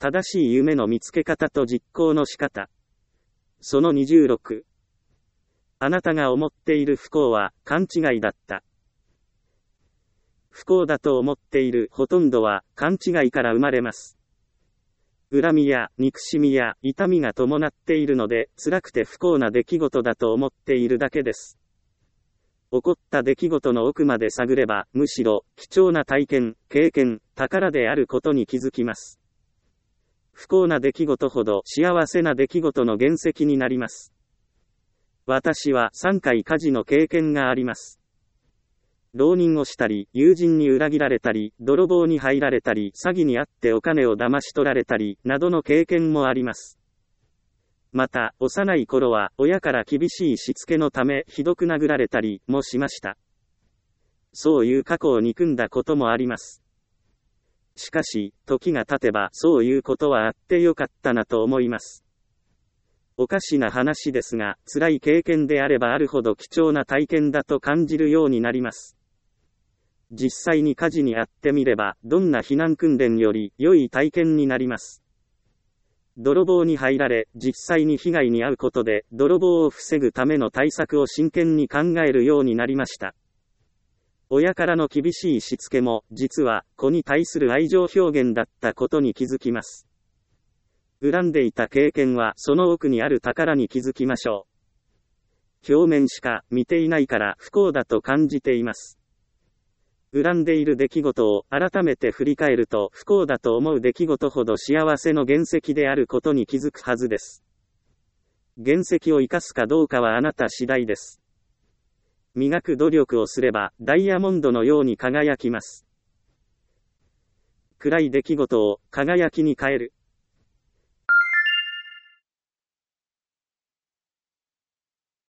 正しい夢の見つけ方と実行の仕方。その26。あなたが思っている不幸は勘違いだった。不幸だと思っているほとんどは勘違いから生まれます。恨みや憎しみや痛みが伴っているので、辛くて不幸な出来事だと思っているだけです。起こった出来事の奥まで探れば、むしろ貴重な体験、経験、宝であることに気づきます。不幸な出来事ほど幸せな出来事の原石になります。私は3回火事の経験があります。浪人をしたり、友人に裏切られたり、泥棒に入られたり、詐欺にあってお金を騙し取られたり、などの経験もあります。また、幼い頃は、親から厳しいしつけのため、ひどく殴られたりもしました。そういう過去を憎んだこともあります。しかし、時が経てば、そういうことはあってよかったなと思います。おかしな話ですが、辛い経験であればあるほど貴重な体験だと感じるようになります。実際に火事に遭ってみれば、どんな避難訓練より良い体験になります。泥棒に入られ、実際に被害に遭うことで、泥棒を防ぐための対策を真剣に考えるようになりました。親からの厳しいしつけも、実は子に対する愛情表現だったことに気づきます。恨んでいた経験はその奥にある宝に気づきましょう。表面しか見ていないから不幸だと感じています。恨んでいる出来事を改めて振り返ると不幸だと思う出来事ほど幸せの原石であることに気づくはずです。原石を生かすかどうかはあなた次第です。磨く努力をすればダイヤモンドのように輝きます。暗い出来事を輝きに変える。